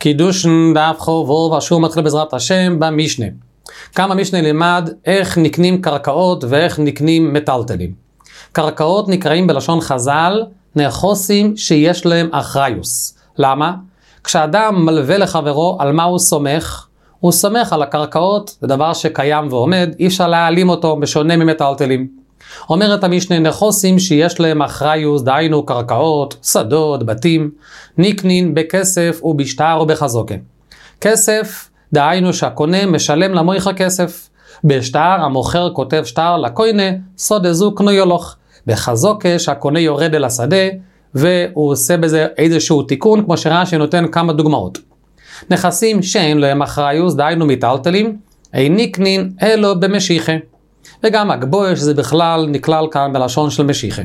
קידוש דף חובו ושוב מתחיל בעזרת השם במשנה. כאן במשנה נלמד איך נקנים קרקעות ואיך נקנים מטלטלים. קרקעות נקראים בלשון חז"ל נכסים שיש להם אחריוס. למה? כשאדם מלווה לחברו, על מה הוא סומך? הוא סומך על הקרקעות, זה דבר שקיים ועומד, אי אפשר להעלים אותו בשונה ממטלטלים. אומרת המשנה, נכסים שיש להם אחריוס, דהיינו קרקעות, שדות, בתים, נקנין בכסף ובשטר ובחזוקה. כסף, דהיינו שהקונה משלם למויכה כסף. בשטר המוכר כותב שטר לקוינה, סוד איזו קנו יולוך. בחזוקה שהקונה יורד אל השדה, והוא עושה בזה איזשהו תיקון, כמו שרש"י נותן כמה דוגמאות. נכסים שאין להם אחריוס, דהיינו מטלטלים, אין נקנין אלו במשיחה. וגם הגבוה שזה בכלל נכלל כאן בלשון של משיחה.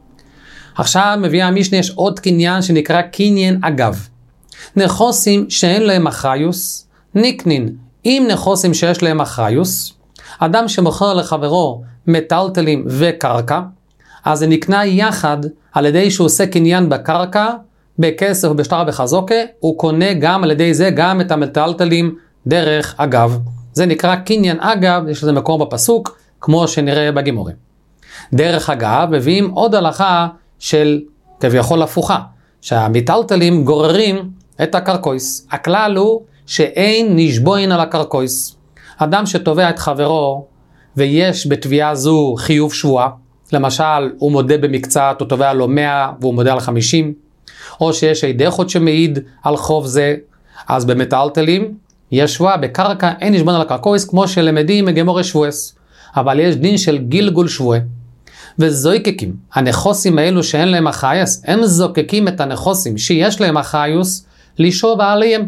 עכשיו מביאה המשנה, יש עוד קניין שנקרא קניין אגב. נכסים שאין להם אחריוס, נקנין עם נכסים שיש להם אחריוס. אדם שמוכר לחברו מטלטלים וקרקע, אז זה נקנה יחד על ידי שהוא עושה קניין בקרקע, בכסף ובשטר בחזוקה, הוא קונה גם על ידי זה גם את המטלטלים דרך אגב. זה נקרא קניין אגב, יש לזה מקור בפסוק, כמו שנראה בגימורים. דרך אגב, מביאים עוד הלכה של כביכול הפוכה, שהמטלטלים גוררים את הקרקויס. הכלל הוא שאין נשבוין על הקרקויס. אדם שתובע את חברו, ויש בתביעה זו חיוב שבועה, למשל הוא מודה במקצת, הוא תובע לו 100 והוא מודה על 50, או שיש עדי חוד שמעיד על חוב זה, אז במטלטלים יש שבועה, בקרקע אין נשבוין על הקרקויס, כמו שלמדים מגמורי שבועס. אבל יש דין של גילגול שבועה. וזויקקים, הנכסים האלו שאין להם אחריוס, הם זוקקים את הנכסים שיש להם אחריוס לשוב עליהם.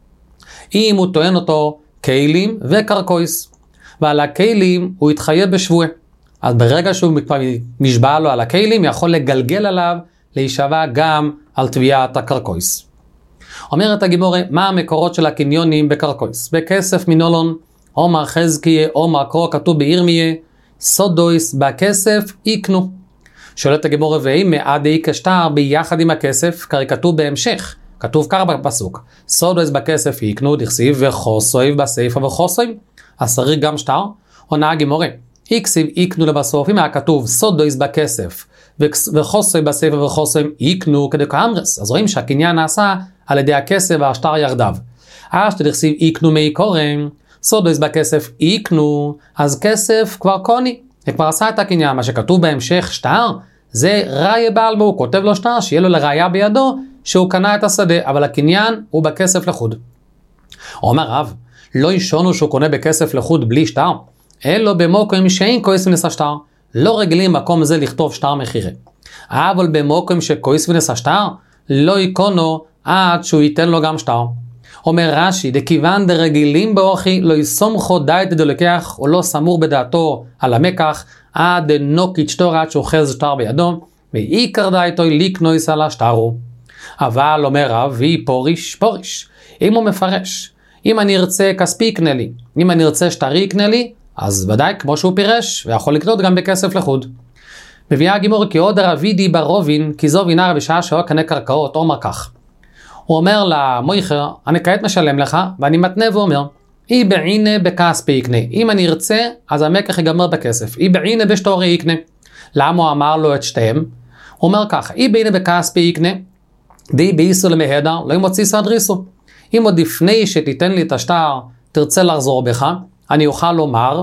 אם הוא טוען אותו כלים וקרקויס, ועל הכלים הוא יתחייב בשבועה. אז ברגע שהוא נשבע לו על הכלים, יכול לגלגל עליו להישבע גם על תביעת הקרקויס. אומרת הגימורה, מה המקורות של הקניונים בקרקויס? בכסף מנולון, עומר חזקיה, עומר קרוא, כתוב בירמיה, סודויס בכסף יקנו. שואלת הגימורה, ואם מעדי כשטר ביחד עם הכסף, כרי כתוב בהמשך, כתוב כך בפסוק, סודויס בכסף יקנו, דכסיב וחוסויב בסייפה וחוסויב, אז צריך גם שטר. עונה הגימורה, יקסיב יקנו לבסוף, אם היה כתוב סודויס בכסף וחוסויב בסייפה וחוסויב יקנו כדי כאמרס, אז רואים שהקניין נעשה על ידי הכסף והשטר ירדיו. דכסיב יקנו מי קורם, סודויס בכסף יקנו, אז כסף כבר קוני, וכבר עשה את הקניין. מה שכתוב בהמשך שטר, זה ראיה בעלמו, הוא כותב לו שטר, שיהיה לו לראיה בידו, שהוא קנה את השדה, אבל הקניין הוא בכסף לחוד. אומר רב, לא ישונו שהוא קונה בכסף לחוד בלי שטר, אלא במוקם שאין כויס ונס השטר, לא רגילים מקום זה לכתוב שטר מחירה. אבל במוקם שכויס ונס השטר, לא יקונו עד שהוא ייתן לו גם שטר. אומר רש"י, דכיוון דרגילים באוכי, לא יסומכו דעת דלוקח, או לא סמור בדעתו על המקח, עד נוקית שטור עד שאוחז שטר בידו, ועיקר דעתו ליקנויס על השטרו. אבל אומר רב, והיא פוריש, פוריש. אם הוא מפרש, אם אני ארצה כספי יקנה לי, אם אני ארצה שטרי יקנה לי, אז ודאי כמו שהוא פירש, ויכול לקנות גם בכסף לחוד. מביאה הגימור, כי עוד הרבידי ברובין, כי זו וינה בשעה שהוא קנה קרקעות, אומר כך. הוא אומר למויכר, אני כעת משלם לך, ואני מתנה ואומר, אי בעינה בכספי יקנה. אם אני ארצה, אז המקח יגמר בכסף. אי בעינה בשטורי יקנה. למה הוא אמר לו את שתיהם? הוא אומר כך, אי בעינה בכספי יקנה, די באיסו למהדר, לא ימוציא סדריסו. אם עוד לפני שתיתן לי את השטר, תרצה לחזור בך, אני אוכל לומר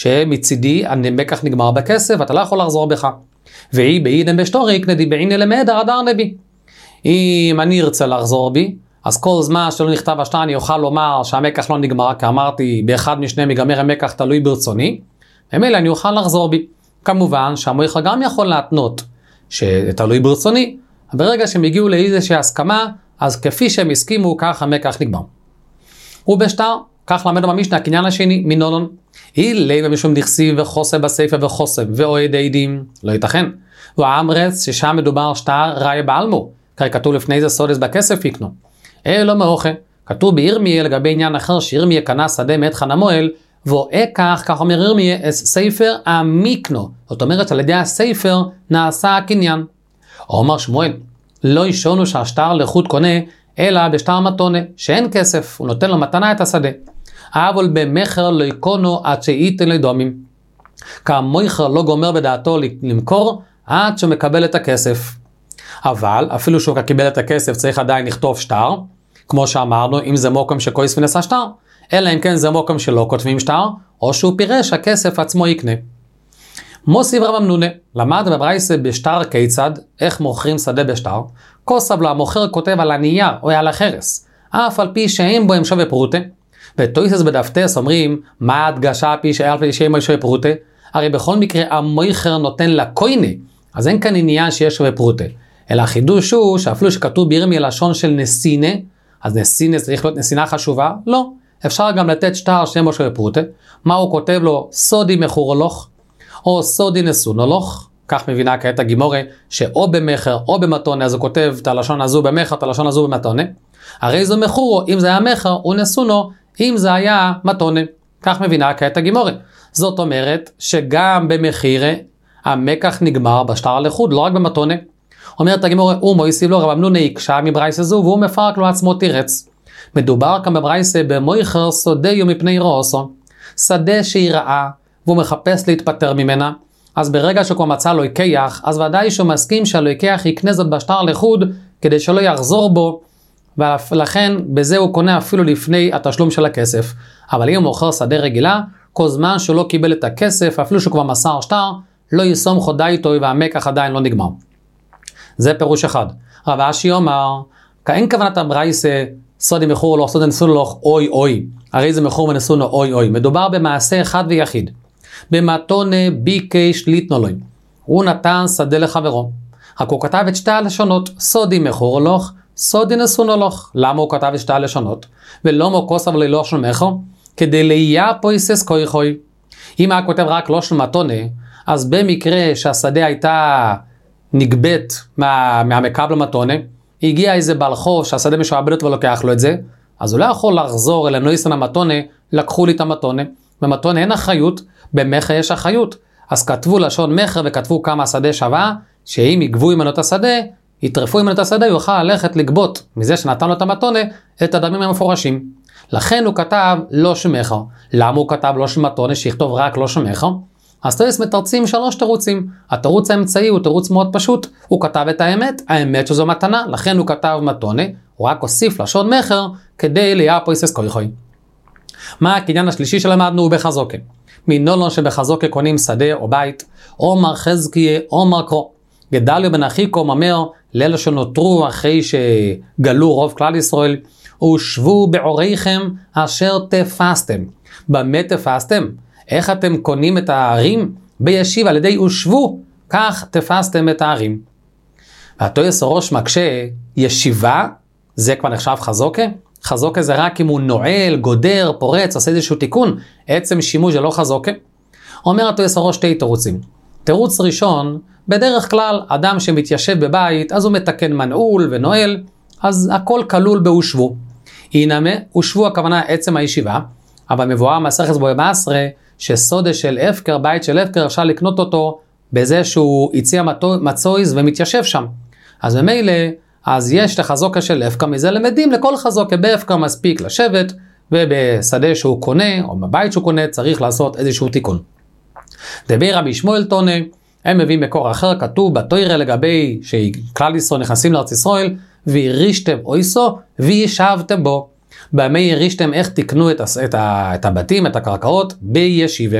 שמצידי המקח נגמר בכסף, אתה לא יכול לחזור בך. ואי בעינה בשטורי יקנה, די בעינה למהדר, הדר נבי. אם אני ארצה לחזור בי, אז כל זמן שלא נכתב השטר אני אוכל לומר שהמקח לא נגמר, כי אמרתי באחד משניהם ייגמר המקח תלוי ברצוני, ומילא אני אוכל לחזור בי. כמובן שהמויכר גם יכול להתנות שתלוי ברצוני, ברגע שהם הגיעו לאיזושהי הסכמה, אז כפי שהם הסכימו כך המקח נגמר. ובשטר, כך למד במשנה, הקניין השני, מנולון, אילי ומשום דכסיב וחוסם בסייפה וחוסם ואוהד עדים, לא ייתכן. והאמרץ ששם מדובר שטר ראיה בעלמו, כי כתוב לפני זה סודס בכסף יקנו. לא מאוכה, כתוב בירמיה לגבי עניין אחר שירמיה קנה שדה מאת חנמואל, ואיכך, כך אומר ירמיה, ספר המיקנו, זאת אומרת על ידי הספר נעשה הקניין. אומר שמואל, לא ישונו שהשטר לחוד קונה, אלא בשטר מתונה, שאין כסף, הוא נותן לו מתנה את השדה. אבל במחר לא יקונו עד שייתן לדומים. כמויכר לא גומר בדעתו למכור עד שהוא מקבל את הכסף. אבל אפילו שהוא קיבל את הכסף צריך עדיין לכתוב שטר, כמו שאמרנו, אם זה מוקם שכויס ונעשה שטר, אלא אם כן זה מוקם שלא כותבים שטר, או שהוא פירש הכסף עצמו יקנה. מוסיף רב אמנונה, למד בברייסה בשטר כיצד, איך מוכרים שדה בשטר, כוסב לו המוכר כותב על הנייר או על החרס, אף על פי שאין בו הם שווה פרוטה, וטויסס בדפטס אומרים, מה ההדגשה על פי שאין בו שווה פרוטה? הרי בכל מקרה המוכר נותן לקויני, אז אין כאן עניין שיש שווה פרוטה, אלא החידוש הוא שאפילו שכתוב בירמיה לשון של נסינה, אז נסינה צריך להיות נסינה חשובה? לא. אפשר גם לתת שטר שאין בו שווה פרוטה. מה הוא כותב לו? סודי מחורולוך, או סודי נסונולוך, כך מבינה כעת הגימורה, שאו במחר או במתונה, אז הוא כותב את הלשון הזו במחר, את הלשון הזו במתונה. הרי זו מחורו, אם זה היה מחר, הוא נסונו, אם זה היה מתונה. כך מבינה כעת הגימורה. זאת אומרת שגם במחירה, המקח נגמר בשטר לחוד, לא רק במתונה. אומרת הגימורה, הוא מויסיב לו רב אמנונה יקשה מברייסה זו, והוא מפרק לו עצמו תירץ. מדובר כאן בברייסה במויכר סודיו מפני רעוסו. שדה שהיא רעה, והוא מחפש להתפטר ממנה, אז ברגע שהוא כבר מצא לו יקח, אז ודאי שהוא מסכים שהלא יקח יקנה זאת בשטר לחוד, כדי שלא יחזור בו, ולכן בזה הוא קונה אפילו לפני התשלום של הכסף. אבל אם הוא מוכר שדה רגילה, כל זמן שהוא לא קיבל את הכסף, אפילו שהוא כבר מסר שטר, לא יסום חודה איתו והמקח עדיין לא נגמר. זה פירוש אחד. רב אשי אומר, כאין כוונת הברייסה, סודי מחור לא, סודי נסונו לא, אוי אוי. הרי זה מחור ונסונו אוי אוי. מדובר במעשה אחד ויחיד. במתונה ביקש ליטנולוי. הוא נתן שדה לחברו. רק הוא כתב את שתי הלשונות, סודי מחור לא, סודי נסונו לא. למה הוא כתב את שתי הלשונות? ולא מוקוס אבל לא של מחר? כדי ליה פויסס כוי חוי. אם היה כותב רק לא של מתונה, אז במקרה שהשדה הייתה נגבית מהמקבל מתונה, הגיע איזה בעל חוב שהשדה משועבד אותו ולוקח לו את זה, אז הוא לא יכול לחזור אל הנויסן המתונה, לקחו לי את המתונה, במתונה אין אחריות, במחר יש אחריות, אז כתבו לשון מחר וכתבו כמה השדה שווה, שאם יגבו ממנו את השדה, יטרפו ממנו את השדה, יוכל ללכת לגבות מזה שנתן לו את המתונה, את הדמים המפורשים. לכן הוא כתב לא שמחר. למה הוא כתב לא שמתונה, שיכתוב רק לא שמחר? אז תויס מתרצים 3 תירוצים. התירוץ האמצעי הוא תירוץ מאוד פשוט. הוא כתב את האמת שזו מתנה, לכן הוא כתב מתונה, הוא רק הוסיף לשון מחר כדי ליה פויסס כוי חוי. מה הקניין השלישי שלמדנו? הוא בחזוקה. מנולון שבחזוקה קונים שדה או בית, אומר חזקיה, אומר קרו. גדליה בן אחיקום אומר, לאלה שנותרו אחרי שגלו רוב כלל ישראל, ושבו בעוריכם אשר תפסתם. במה תפסתם? איך אתם קונים את הערים? בישיב על ידי ושבו, כך תפסתם את הערים. והתויס הראש מקשה, ישיבה, זה כבר נחשב חזוקה? חזוקה זה רק אם הוא נועל, גודר, פורץ, עושה איזשהו תיקון, עצם שימוש זה לא חזוקה. אומר התויס הראש 2 תירוצים. תירוץ ראשון, בדרך כלל אדם שמתיישב בבית, אז הוא מתקן מנעול ונועל, אז הכל כלול בהושבו. אינמה, הושבו הכוונה עצם הישיבה, אבל מבואר מסכת בו במעשרה, שסודה של הפקר, בית של הפקר, אפשר לקנות אותו בזה שהוא הציע מצויז ומתיישב שם. אז במילא, אז יש לחזוקה של הפקר, מזה למדים לכל חזוקה בהפקר מספיק לשבת, ובשדה שהוא קונה, או בבית שהוא קונה, צריך לעשות איזשהו תיקון. דבר רבי שמואל תונה, הם מביאים מקור אחר, כתוב בתוירה לגבי שכלל ישראל נכנסים לארץ ישראל, וירישתם אויסו, וישבתם בו. במה ירישתם איך תקנו את הבתים, את הקרקעות, בישיבה.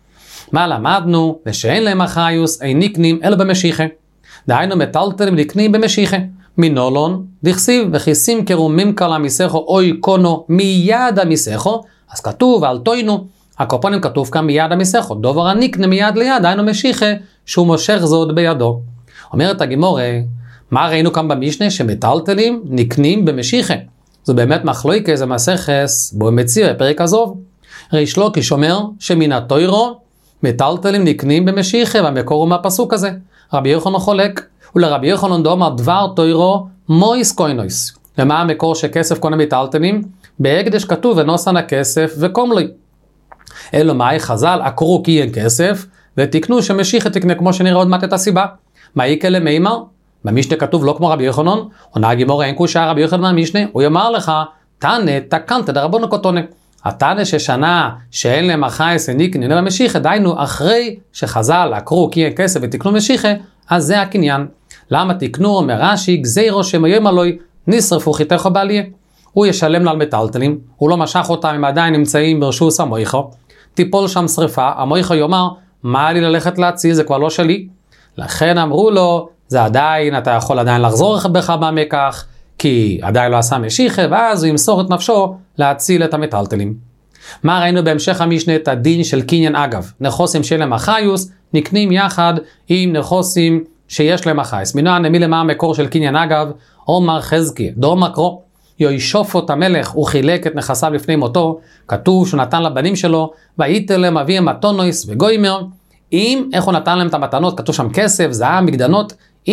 מה למדנו? ושאין להם אחריוס, אין נקנים אלא במשיחה. דהיינו מטלטלים נקנים במשיחה. מנולון, דכסיב, וכיסים כרומים קלה מסכו, אוי קונו מיד המסכו, אז כתוב על תוינו, הקופונים כתוב כאן מיד המסכו, דובר הנקנה מיד ליד, דהיינו משיחה, שהוא מושך זאת בידו. אומרת הגימורה, מה ראינו כאן במשנה? שמטלטלים נקנים במשיחה. זו באמת מחלוקת, זה מסכת בו מציע בפרק הזוב. ריש לוקיש אומר שמן התוירו מטלטלים נקנים במשיחה, והמקור הוא מהפסוק הזה. רבי יוחנן חולק, ולרבי יוחנן דאמר דבר תוירו מויס קוינויס. ומה המקור שכסף קונה מטלטלים? בהקדש כתוב ונוסן הכסף וקומלי. אלו מאי חז"ל עקרו כי אין כסף, ותקנו שמשיחה תקנה כמו שנראה עוד מעט את הסיבה. מה יקלה מימר? במשנה כתוב לא כמו רבי יוחנן, עונה הגימורה אין קושיה רבי יוחנן מהמשנה, הוא יאמר לך, תנא תקנתא דרבנן קטונה. התנא ששנה שאין להם החייס הניקנין במשיחה, דהיינו אחרי שחז"ל עקרו קניין כסף ותקנו משיחה, אז זה הקניין. למה תקנו? אומר רש"י, גזירו שמאיים עלוי, נשרפו חיתך בעליה. הוא ישלם לו על מטלטלים, הוא לא משך אותם, הם עדיין נמצאים ברשות המויכו, תיפול שם שריפה, המויכו יאמר, מה לי ללכת להציל, זה כבר לא שלי. לכן אמרו לו, זה עדיין, אתה יכול עדיין לחזור בך במקח, כי עדיין לא עשה משיחה, ואז הוא ימסור את נפשו להציל את המטלטלים. מה ראינו בהמשך המשנה? את הדין של קניין אגב. נכוסים של להם החיוס, נקנים יחד עם נכוסים שיש להם החייס. מנוע נמי למה המקור של קניין אגב, אומר חזקי, דור מקרו, יוישופוט המלך, הוא חילק את נכסיו לפני מותו, כתוב שהוא נתן לבנים שלו, והייתם להם אביהם מתונויס וגוימר, איך הוא נתן להם את המתנות, כתוב שם כסף, זהב, מגדנות,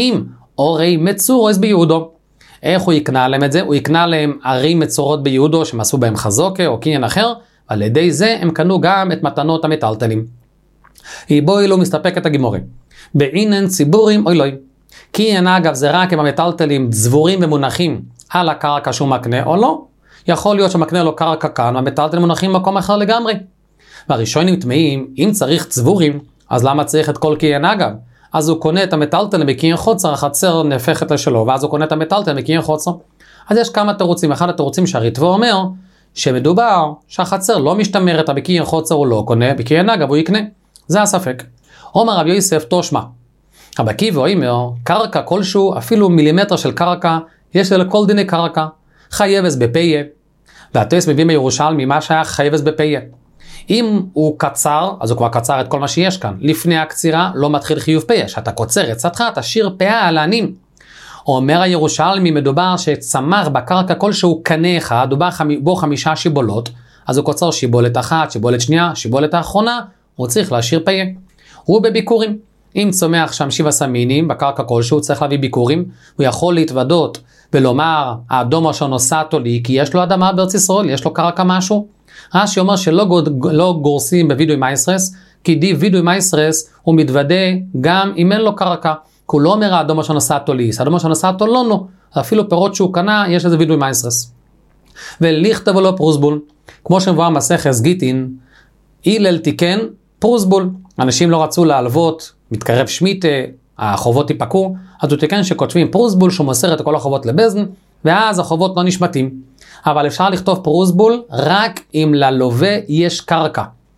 אורי מצורוס ביהודו. איך הוא יקנה להם את זה? הוא יקנה להם ערים מצורות ביהודו, שהם עשו בהם חזוקה או קניין אחר, ועל ידי זה הם קנו גם את מתנות המטלטלים. בואי לא מסתפק את הגימורים. בעינן ציבורים אוי לוי. קניין אגב זה רק אם המטלטלים צבורים ומונחים על הקרקע שהוא מקנה או לא. יכול להיות שמקנה לו קרקע כאן, והמטלטלים מונחים במקום אחר לגמרי. והראשונים תמאים, אם צריך צבורים, אז למה צריך את כל קניין אגב? אז הוא קונה את המטלטלים בקניין חוצר, החצר נהפכת לשלו, ואז הוא קונה את המטלטלים בקניין חוצר. אז יש כמה תירוצים. אחד התירוצים שהריטב"א אומר, שמדובר שהחצר לא משתמרת, בקניין חוצר הוא לא קונה, בקניין אגב הוא יקנה. זה הספק. אומר רבי יוסף תושמע. רבי עקיבא אומר, קרקע כלשהו, אפילו מילימטר של קרקע, יש לכל דיני קרקע. חייבס בפיה. והתוס מביא מירושלמי מה שהיה חייבס בפיה. אם הוא קצר, אז הוא כבר קצר את כל מה שיש כאן. לפני הקצירה לא מתחיל חיוב פיה. שאתה קוצר את צדך, תשאיר פיה על הענים. אומר הירושלמי, מדובר שצמח בקרקע כלשהו קנה אחד, בו 5 שיבולות, אז הוא קוצר שיבולת אחת, שיבולת שנייה, שיבולת האחרונה, הוא צריך להשאיר פיה. הוא בביקורים. אם צומח שם 7 סמינים, בקרקע כלשהו צריך להביא ביקורים, הוא יכול להתוודות ולומר, האדום אשר נוסעתו לי, כי יש לו אדמה בארץ ישראל, יש לו קרקע משהו. רש"י אומר שלא גורסים בווידוי מייסרס, כי די וידוי מייסרס הוא מתוודה גם אם אין לו קרקע. כי הוא לא אומר האדום אשר נוסעתו לי, האדום אשר נוסעתו לא נו, אפילו פירות שהוא קנה, יש לזה וידוי מייסרס. וליכתב לו פרוסבול, כמו שמבואר מסכת גיטין, הלל תיקן פרוסבול. אנשים לא רצו להלוות, מתקרב שמיטה, החובות ייפקעו, אז הוא תיקן שכותבים פרוסבול, שהוא מוסר את כל החובות לבזן, ואז החובות לא נשמטים. אבל אפשר לכתוב פרוסבול רק אם ללווה יש קרקע.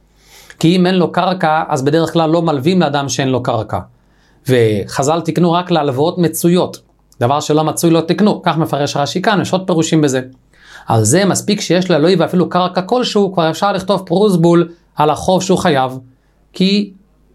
כי אם אין לו קרקע, אז בדרך כלל לא מלווים לאדם שאין לו קרקע. וחז"ל תקנו רק להלוואות מצויות. דבר שלא מצוי לא תקנו. כך מפרש רש"י כאן, יש עוד פירושים בזה. על זה מספיק שיש לאלוהי ואפילו קרקע כלשהו, כבר אפשר לכתוב פרוסבול על החוב שהוא חייב. כי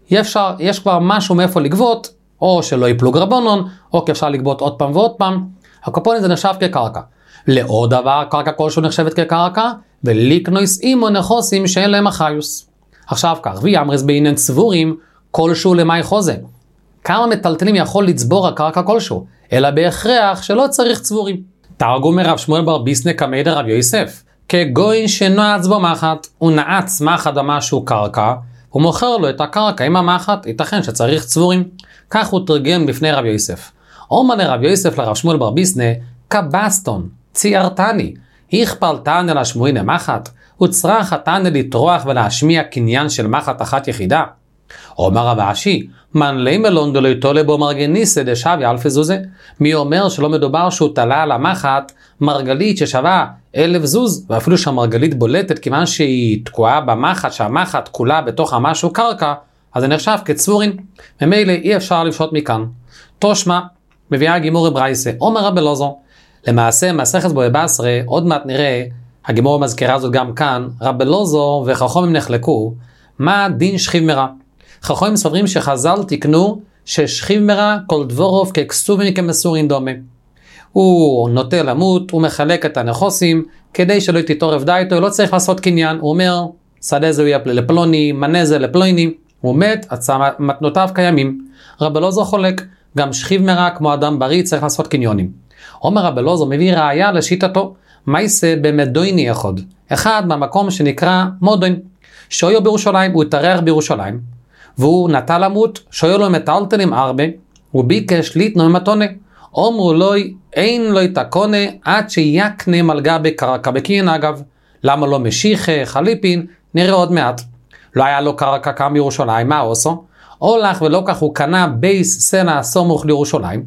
יש כבר משהו מאיפה לגבות, או שלא יפלוג רבונון, או כי אפשר לגבות עוד פעם ועוד פעם. הקופונים זה נחשב כקרקע. לעוד דבר, קרקע כלשהו נחשבת כקרקע, וליקנויס אימו נכוסים שאין להם החיוס. עכשיו כך, ויאמרס בעניין צבורים, כלשהו למאי חוזה. כמה מטלטלים יכול לצבור הקרקע כלשהו, אלא בהכרח שלא צריך צבורים. תרגום מרב שמואל בר ביסנה כמי דרב יוסף, כגוין שנועץ בו מחט, הוא נעץ מחט משהו קרקע, הוא מוכר לו את הקרקע עם המחט, ייתכן שצריך צבורים. כך הוא תרגם בפני רב יוסף. אומר לרב יוסף לרב שמואל בר ביסנה, כבסטון, ציירתני, הכפלתן אל השמואין המחט, וצריך התן לטרוח ולהשמיע קניין של מחט אחת יחידה. אומר רב אשי, מן לימלון דלוי תולה בו מרגניסה דשווה אלפי זוזה. מי אומר שלא מדובר שהוא תלה על המחט מרגלית ששווה 1,000 זוז, ואפילו שהמרגלית בולטת כיוון שהיא תקועה במחט, שהמחט כולה בתוך המשהו קרקע, אז זה נחשב כצבורין. ממילא אי אפשר לפשוט מכאן. תושמע, מביאה גימור ברייסה, אומר רב אלעזר, למעשה מסכת בו בבשרה, עוד מעט נראה, הגימור מזכירה זאת גם כאן, רב אלעזר וחכמים נחלקו, מה דין שכיב מרע? חכמים סוברים שחז"ל תיקנו ששכיב מרע כל דבורוב ככסובין כמסורין דומה. הוא נוטה למות, הוא מחלק את הנכוסים, כדי שלא תתעורב דייתו, לא צריך לעשות קניין. הוא אומר, שדה זה יהיה לפלוני, מנה זה לפלוני, הוא מת, מתנותיו קיימים. רב אלעזר חולק, גם שכיב מרע כמו אדם בריא צריך לעשות קניונים. אומר רב אלעזר מביא ראיה לשיטתו, מייסה במדויני אחד במקום שנקרא מודוין, שויו בירושלים, הוא התארח בירושלים, והוא נטה למות, שויו לו מטלטלים הרבה, הוא ביקש ליתנו ממתונה, אומרו לוי, אין לו את הקונה עד שיקנה מלגה בקרקע בקניין אגב. למה לא משיחה, חליפין? נראה עוד מעט. לא היה לו קרקע כאן בירושלים, מה עושו? הולך ולא כך הוא קנה בייס סלע סמוך לירושלים.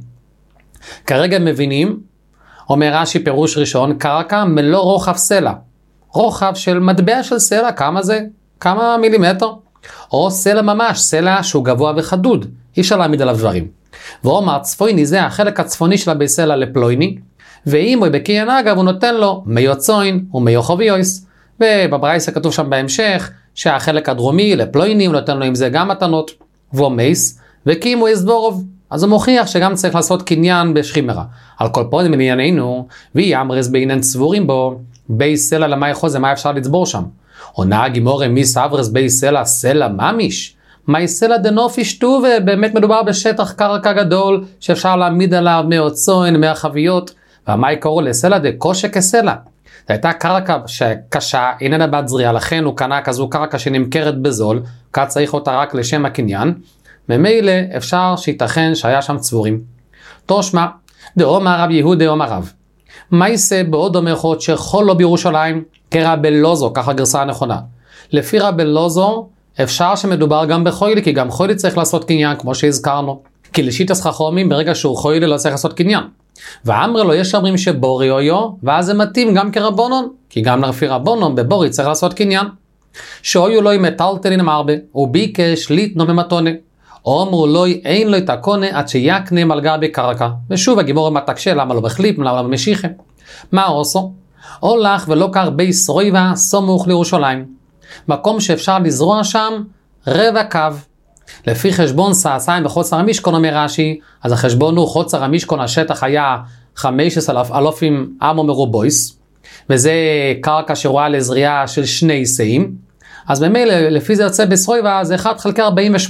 כרגע מבינים, אומר רש"י פירוש ראשון, קרקע מלוא רוחב סלע. רוחב של מטבע של סלע, כמה זה? כמה מילימטר? או סלע ממש, סלע שהוא גבוה וחדוד. אי אפשר להעמיד עליו דברים. ואומר צפויני זה החלק הצפוני של הבייס סלע לפלויני, ואם הוא בקניין אגב הוא נותן לו מיוצוין ומיוחוביוס. ובברייסה כתוב שם בהמשך שהחלק הדרומי לפלויני הוא נותן לו עם זה גם מתנות. והוא מייס, וקימו יסדורוב. אז הוא מוכיח שגם צריך לעשות קניין בשכימרה. על כל פונים לענייננו, ויאמרס בעינן צבורים בו, בי סלע למה יחוזה, מה אפשר לצבור שם? עונה גימורה מי סברס בי סלע, סלע ממיש? מי סלע דנופי שטו, ובאמת מדובר בשטח קרקע גדול, שאפשר להעמיד עליו מהוצוין, מהחביות, והמי קראו לסלע דקושה כסלע. זו הייתה קרקע שקשה, איננה בת זריעה, לכן הוא קנה כזו קרקע שנמכרת בזול, כי צריך אותה רק לשם הקניין, ממילא אפשר שיתכן שהיה שם צבורים. תושמע, דאמר רב יהודה אומר רב, מה יעשה בעוד אומרות שחול לו בירושלים כרב אלעזר, ככה גרסה הנכונה. לפי רב אלעזר אפשר שמדובר גם בחוילי, כי גם חוילי צריך לעשות קניין כמו שהזכרנו. כי לשיטת חכמים ברגע שהוא חוילי לא צריך לעשות קניין. ואמר לו יש אומרים שבורי אויו, ואז זה מתאים גם כרבונון, כי גם לפי רבונון בבורי צריך לעשות קניין. שאויו לא מטלטלין מרבה, וביקש ליתנו ממתונה. אומרו לו אין לו את הקונה עד שיקנה מלגה בקרקע. ושוב הגימורה מתקשה למה לא בחליפ, למה לא משיחה. מה עושו? הולך ולא קר בי סרויבה סמוך לירושלים. מקום שאפשר לזרוע שם רבע קו. לפי חשבון סעסיים בחוצר המשכון אומר רש"י, אז החשבון הוא חוצר המשכון, השטח היה 15,000 אמו מרובויס, וזה קרקע שרואה לזריעה של 2 שאים, אז ממילא לפי זה יוצא בסרויבה, זה 1/48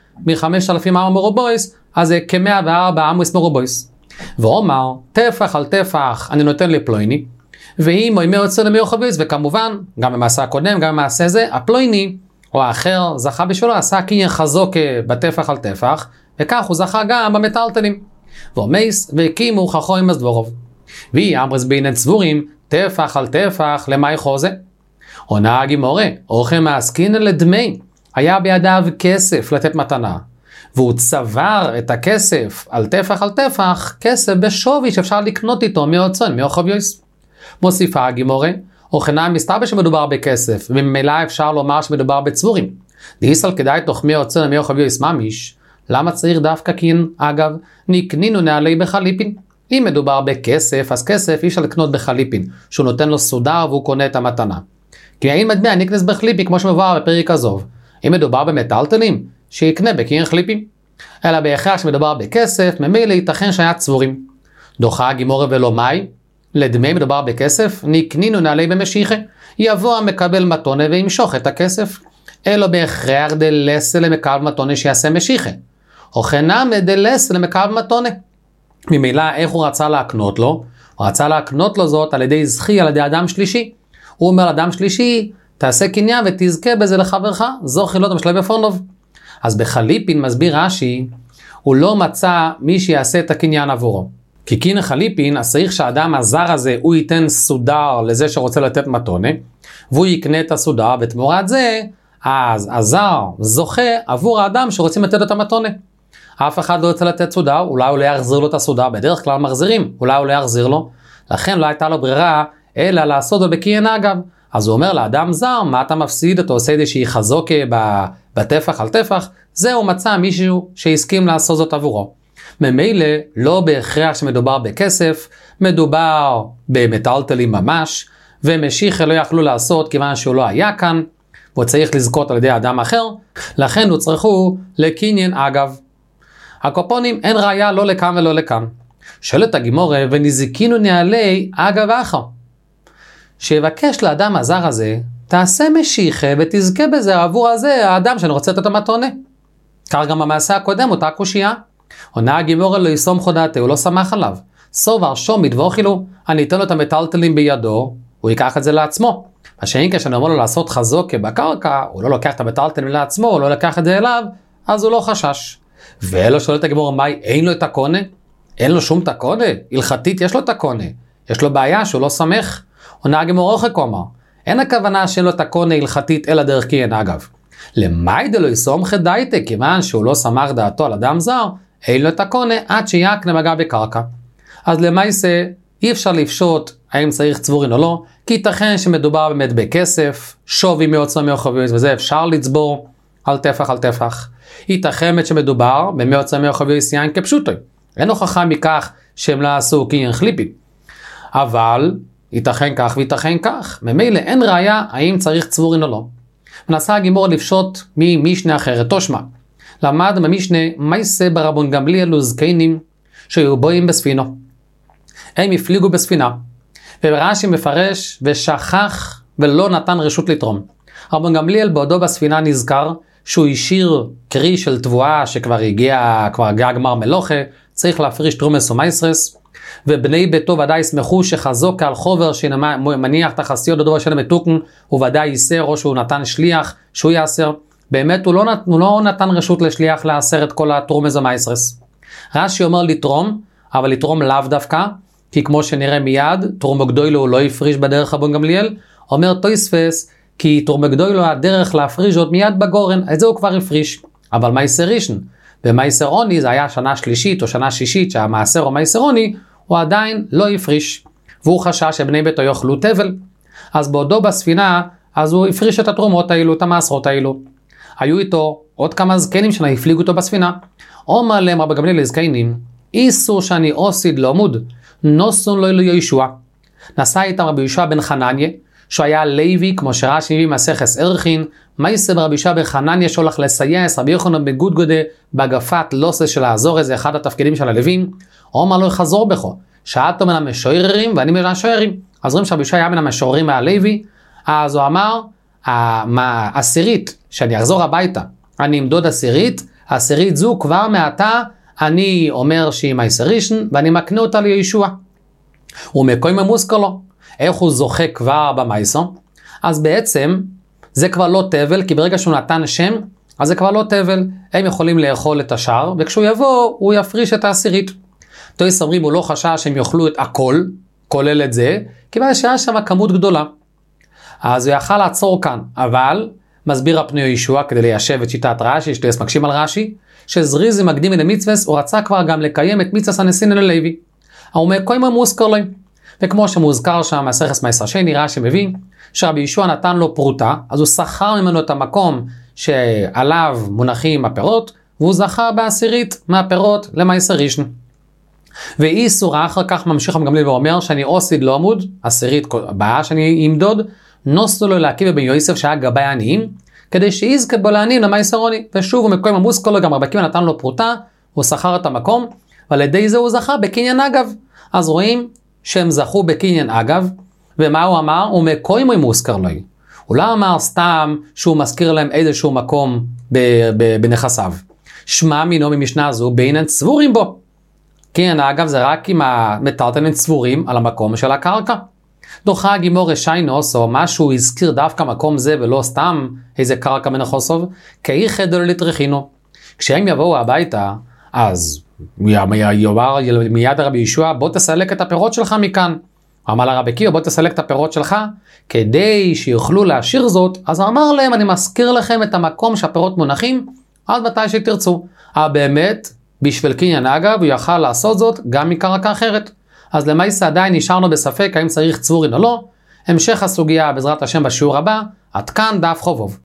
מ-5,000 אמו מרובויס, אז זה כ-104 אמוס מרובויס. ואומר, טפח על טפח אני נותן לפלויני, ואם הוא ימי יוצא למיוחביס, וכמובן, גם במעשה הקודם, גם במעשה זה, הפלויני, או האחר זכה בשבילו, עשה קניין חזוק בטפח על טפח, וכך הוא זכה גם במטלטלים. ואומייס, והקימו חכמים הסדבורוב. והיא אמרס בעינן צבורים, טפח על טפח, למה יחוזה? עונה הגימורה, אורחם העסקינן לדמי, היה בידיו כסף לתת מתנה, והוא צבר את הכסף על טפח, כסף בשווי שאפשר לקנות איתו מהוצון, מיוחביוס. מוסיפה הגימורה, אוכנה מסתבר שמדובר בכסף, וממילא אפשר לומר שמדובר בצבורים. דיסל כדאי תוחמי הוצון מיוחביוס ממיש, למה צריך דווקא קין? אגב, נקנינו נעלי בחליפין. אם מדובר בכסף, אז כסף אי אפשר לקנות בחליפין, שהוא נותן לו סודר והוא קונה את המתנה. כי אין מטבע נקנס בחליפין, כמו שמבואר בפרק הזוב. אם מדובר במטלטלים, שיקנה בקין חליפין. אלא בהכרח שמדובר בכסף, ממילא ייתכן שהיה צבורים. דוחה הגימורה ולא מאי, לדמי מדובר בכסף, נקנינו נעלי במשיחה. יבוא המקבל מתונה וימשוך את הכסף. אלא בהכרח דלסה למקבל מתונה שיעשה משיחה. או חינם דלסה למקבל מתונה. ממילא איך הוא רצה להקנות לו? הוא רצה להקנות לו זאת על ידי זכי, על ידי אדם שלישי. הוא אומר לאדם שלישי, תעשה קניין ותזכה בזה לחברך, זו חילות המשלב בפונוב. אז בחליפין מסביר רש"י, הוא לא מצא מי שיעשה את הקניין עבורו. כי קין חליפין, אז צריך שהאדם הזר הזה, הוא ייתן סודר לזה שרוצה לתת מתונה, והוא יקנה את הסודר, ותמורת זה, אז הזר זוכה עבור האדם שרוצים לתת את המתונה. אף אחד לא רוצה לתת סודר, אולי הוא לא יחזיר לו את הסודר, בדרך כלל מחזירים, אולי הוא לא יחזיר לו, לכן לא הייתה לו ברירה, אלא לעשות לו בקניין אגב. אז הוא אומר לאדם זר, מה אתה מפסיד? אתה עושה איזושהי חזוקה בטפח על טפח, זהו מצא מישהו שהסכים לעשות זאת עבורו. ממילא לא בהכרח שמדובר בכסף, מדובר במטלטלים ממש, ומשיחה לא יכלו לעשות כיוון שהוא לא היה כאן, והוא צריך לזכות על ידי אדם אחר, לכן הוא צריכו לקניין אגב. הקופונים אין ראיה לא לכאן ולא לכאן. שואלת הגימורה, ונזיקינו נעלי אגב אחר. שיבקש לאדם הזר הזה, תעשה משיחה ותזכה בזה עבור הזה, האדם שאני רוצה לתת את המתונה. כך גם במעשה הקודם, אותה קושייה. עונה הגימורה לא יסום חודתה, הוא לא שמח עליו. סובר שומית ואוכילו, אני אתן לו את המטלטלים בידו, הוא ייקח את זה לעצמו. השאין כשאני אומר לו לעשות חזוקה בקרקע, הוא לא לוקח את המטלטלים לעצמו, הוא לא לקח את זה אליו, אז הוא לא חשש. ואלו שואלת הגימורה, מה אין לו את הקונה? אין לו שום תקונה, הלכתית יש לו תקונה, יש לו בעיה שהוא לא סמך, עונה הגמרא רוחק אומר, אין הכוונה שאין לו תקונה הלכתית אלא דרך קיין אגב. למאי דלא סומכי דייתא, כיוון שהוא לא סמך דעתו על אדם זר, אין לו תקונה עד שיקנה מגע בקרקע. אז למעשה אי אפשר לפשוט האם צריך צבורין או לא, כי ייתכן שמדובר באמת בכסף, שווי מאוד סמי חביוס, וזה אפשר לצבור על טפח. ייתכן שמדובר במאות סמי חביוס יין כפשוטו. אין הוכחה מכך שהם לא עשו קניין חליפי. אבל ייתכן כך וייתכן כך. ממילא אין ראיה האם צריך צבורין או לא. מנסה הגימור לפשוט ממשנה אחרת, תושמע. למד במשנה מייסה ברבון גמליאל וזקנים שהיו בואים בספינו. הם הפליגו בספינה. ורש"י מפרש ושכח ולא נתן רשות לתרום. רבון גמליאל בעודו בספינה נזכר שהוא השאיר קרי של תבואה שכבר הגיע גמר מלוכה, צריך להפריש תרומס ומייסרס, ובני ביתו ודאי ישמחו שחזוק על חובר שמניח תחסיות דודו של המתוקן, הוא ודאי ייסר או שהוא נתן שליח שהוא יאסר. באמת הוא לא נתן רשות לשליח לאסר את כל התרומס ומייסרס. רש"י אומר לתרום, אבל לתרום לאו דווקא, כי כמו שנראה מיד, תרומו גדולו הוא לא יפריש בדרך רבון גמליאל, אומר תויספס, כי תרומו גדולו הדרך להפריש עוד מיד בגורן, את זה הוא כבר הפריש. אבל מייסר ראשון, ומייסר עוני זה היה שנה שלישית או שנה שישית שהמעשר או מייסר עוני, הוא עדיין לא יפריש. והוא חשש שבני ביתו יאכלו תבל. אז בעודו בספינה, אז הוא הפריש את התרומות האלו, את המעשרות האלו. היו איתו עוד כמה זקנים שהפליגו אותו בספינה. אומר להם רבי גמליאל לזקנים, איסור שאני אוסיד לא עמוד, נוסון לא אלו ישוע. נסע איתם רבי יהושע בן חנניה, שהוא היה לוי, כמו שרש"י מביא מסכת ערכין, מייסה ברבי יהושע בן חנניה שהולך לסייע את רבי יוחנן בן גודגודה בהגפת לוסה של האזור, זה אחד התפקידים של הלווים. אומר לו חזור בכו, שאתו מן המשוררים ואני מן השוערים. אז רואים שרבי יהושע היה מן המשוררים מהלוי, אז הוא אמר, עשירית, שאני אחזור הביתה, אני אמדוד עשירית זו כבר מעתה, אני אומר שהיא מייסר ראשון, ואני מקנה אותה לישוע. הוא מקוי ממוזכר לו. איך הוא זוכה כבר במייסר? אז בעצם, זה כבר לא תבל, כי ברגע שהוא נתן שם, אז זה כבר לא תבל. הם יכולים לאכול את השאר, וכשהוא יבוא, הוא יפריש את העשירית. תויס אומרים, הוא לא חשש שהם יאכלו את הכל, כולל את זה, כיוון שהיה שם כמות גדולה. אז הוא יכל לעצור כאן, אבל מסביר הפני ישוע כדי ליישב את שיטת רש"י, שתייס מקשים על רש"י, שזריזי מקדים מן המצווס, הוא רצה כבר גם לקיים את מצווס הנשין אל הלוי. הוא מקוי ממוזכר להם. וכמו שמוזכר שם מסכת מייסר שני, רש"י מביא, שרבי ישוע נתן לו פרוטה, אז הוא שכר ממנו את המקום שעליו מונחים הפירות, והוא זכה בעשירית מהפירות למייסר ראשון. ואיסור אחר כך ממשיך גמליאל ואומר שאני אוסיד לא עמוד, עשירית הבאה שאני אמדוד, נוסו לו להקיב בן יוסף שהיה גבי העניים, כדי שיזכה בו לעניים למייסר עוני. ושוב הוא מקוי ממוזכר לו, גם רבי עקיבא נתן לו פרוטה, הוא שכר את המקום, ועל ידי זה הוא זכה בקניין אגב. אז רואים שהם זכו בקניין אגב, ומה הוא אמר? הוא מקוי ממוזכר לו. הוא לא אמר סתם שהוא מזכיר להם איזשהו מקום בנכסיו. שמע מינו ממשנה זו בעניין צבורים בו. קניין אגב זה רק אם המטלטלין צבורים על המקום של הקרקע. דוחה הגימור רשיינוס, או משהו הזכיר דווקא מקום זה ולא סתם איזה קרקע מנחוסוב, כאי חדר לתרחינו. כשהם יבואו הביתה, אז יאמר מיד רבי ישוע, בוא תסלק את הפירות שלך מכאן. אמר לרבי עקיבא, בוא תסלק את הפירות שלך, כדי שיוכלו להשאיר זאת. אז אמר להם, אני מזכיר לכם את המקום שהפירות מונחים, עד מתי שתרצו. באמת, בשביל קניין אגב, הוא יכל לעשות זאת גם מקרקע אחרת. אז למעשה עדיין נשארנו בספק האם צריך צבורין או לא. המשך הסוגיה בעזרת השם בשיעור הבא. עד כאן דף חובוב.